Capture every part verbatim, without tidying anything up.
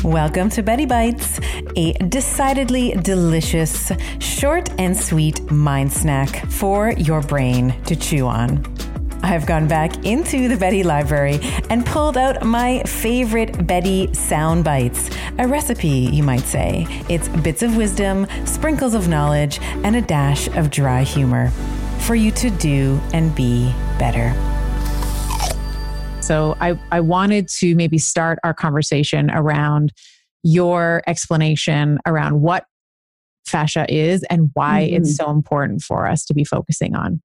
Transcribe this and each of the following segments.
Welcome to Betty Bites, a decidedly delicious, short and sweet mind snack for your brain to chew on. I've gone back into the Betty library and pulled out my favorite Betty sound bites, a recipe, you might say. It's bits of wisdom, sprinkles of knowledge, and a dash of dry humor for you to do and be better. So I, I wanted to maybe start our conversation around your explanation around what fascia is and why mm-hmm. it's so important for us to be focusing on.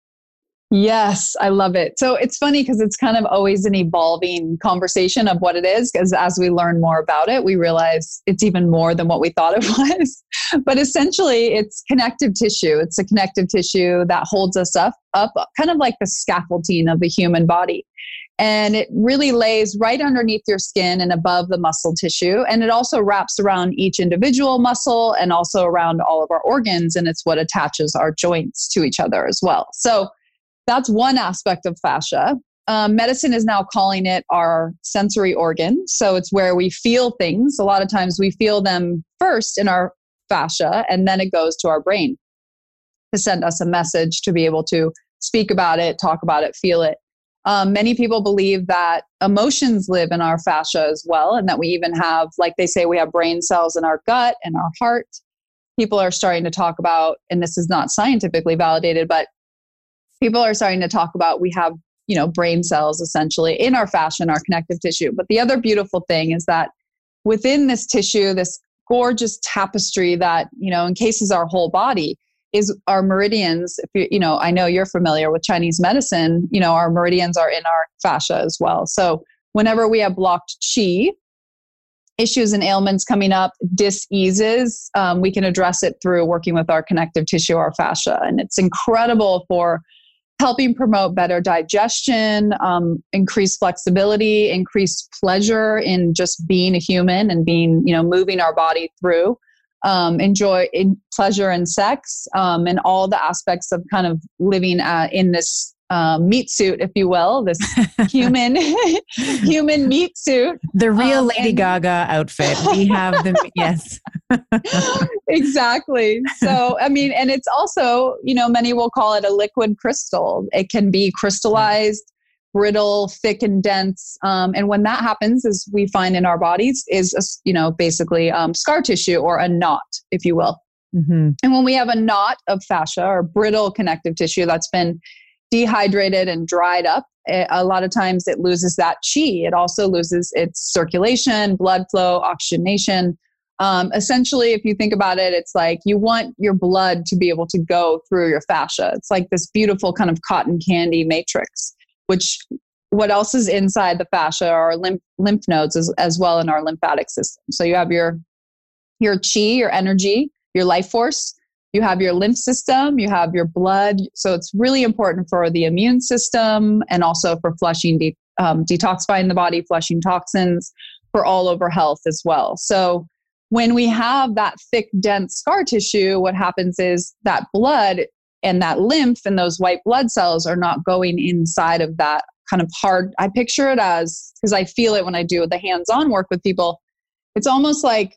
Yes, I love it. So it's funny because it's kind of always an evolving conversation of what it is, because as we learn more about it, we realize it's even more than what we thought it was. But essentially, it's connective tissue. It's a connective tissue that holds us up, up, kind of like the scaffolding of the human body. And it really lays right underneath your skin and above the muscle tissue. And it also wraps around each individual muscle and also around all of our organs. And it's what attaches our joints to each other as well. So that's one aspect of fascia. Um, medicine is now calling it our sensory organ. So it's where we feel things. A lot of times we feel them first in our fascia, and then it goes to our brain to send us a message to be able to speak about it, talk about it, feel it. Um, many people believe that emotions live in our fascia as well, and that we even have, like they say, we have brain cells in our gut and our heart. People are starting to talk about, and this is not scientifically validated, but people are starting to talk about we have, you know, brain cells essentially in our fascia and our connective tissue. But the other beautiful thing is that within this tissue, this gorgeous tapestry that, you know, encases our whole body, is our meridians. If you, you know, I know you're familiar with Chinese medicine, you know, our meridians are in our fascia as well. So whenever we have blocked qi, issues and ailments coming up, dis-eases, um, we can address it through working with our connective tissue, our fascia. And it's incredible for helping promote better digestion, um, increase flexibility, increase pleasure in just being a human and being, you know, moving our body through. Um, enjoy in pleasure and sex, um, and all the aspects of kind of living uh, in this uh, meat suit, if you will, this human human meat suit. The real um, Lady and- Gaga outfit. We have the, yes. Exactly. So, I mean, and it's also, you know, many will call it a liquid crystal. It can be crystallized, brittle, thick and dense. Um, and when that happens, as we find in our bodies, is, a, you know, basically um, scar tissue or a knot, if you will. Mm-hmm. And when we have a knot of fascia or brittle connective tissue that's been dehydrated and dried up, it, a lot of times it loses that qi. It also loses its circulation, blood flow, oxygenation. Um, essentially, if you think about it, it's like you want your blood to be able to go through your fascia. It's like this beautiful kind of cotton candy matrix. Which what else is inside the fascia are lymph, lymph nodes as, as well in our lymphatic system. So you have your, your chi, your energy, your life force, you have your lymph system, you have your blood. So it's really important for the immune system and also for flushing, de- um, detoxifying the body, flushing toxins, for all over health as well. So when we have that thick, dense scar tissue, what happens is that blood and that lymph and those white blood cells are not going inside of that kind of hard. I picture it as, because I feel it when I do the hands-on work with people, it's almost like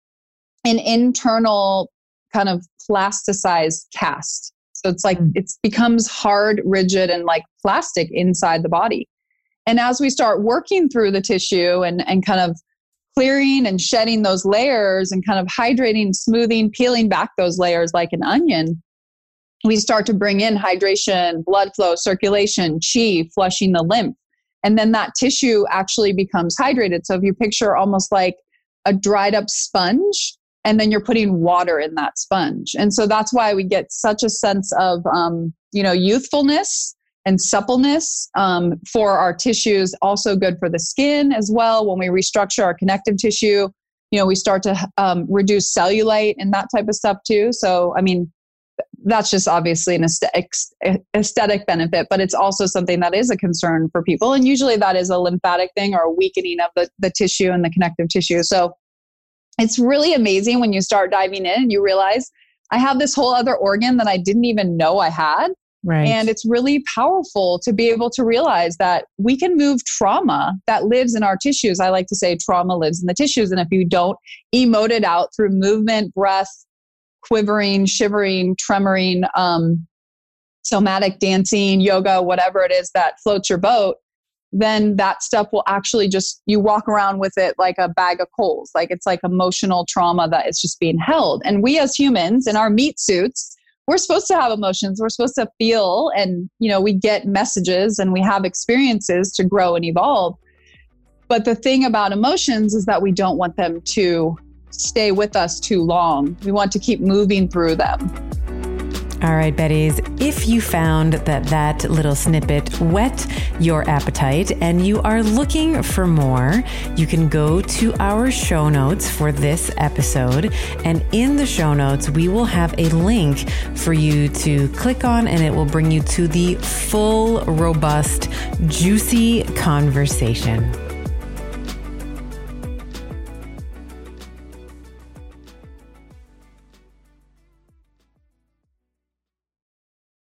an internal kind of plasticized cast. So it's like, it becomes hard, rigid, and like plastic inside the body. And as we start working through the tissue and, and kind of clearing and shedding those layers and kind of hydrating, smoothing, peeling back those layers like an onion, we start to bring in hydration, blood flow, circulation, qi, flushing the lymph. And then that tissue actually becomes hydrated. So if you picture almost like a dried up sponge, and then you're putting water in that sponge. And so that's why we get such a sense of, um, you know, youthfulness and suppleness um, for our tissues. Also good for the skin as well. When we restructure our connective tissue, you know, we start to um, reduce cellulite and that type of stuff too. So, I mean, that's just obviously an aesthetic, aesthetic benefit, but it's also something that is a concern for people. And usually that is a lymphatic thing or a weakening of the, the tissue and the connective tissue. So it's really amazing when you start diving in and you realize I have this whole other organ that I didn't even know I had. Right. And it's really powerful to be able to realize that we can move trauma that lives in our tissues. I like to say trauma lives in the tissues. And if you don't emote it out through movement, breath, quivering, shivering, tremoring, um, somatic dancing, yoga, whatever it is that floats your boat, then that stuff will actually just, you walk around with it like a bag of coals. Like it's like emotional trauma that is just being held. And we as humans in our meat suits, we're supposed to have emotions. We're supposed to feel, and, you know, we get messages and we have experiences to grow and evolve. But the thing about emotions is that we don't want them to stay with us too long. We want to keep moving through them. All right, Betties, if you found that that little snippet whet your appetite and you are looking for more, you can go to our show notes for this episode. And in the show notes, we will have a link for you to click on, and it will bring you to the full, robust, juicy conversation.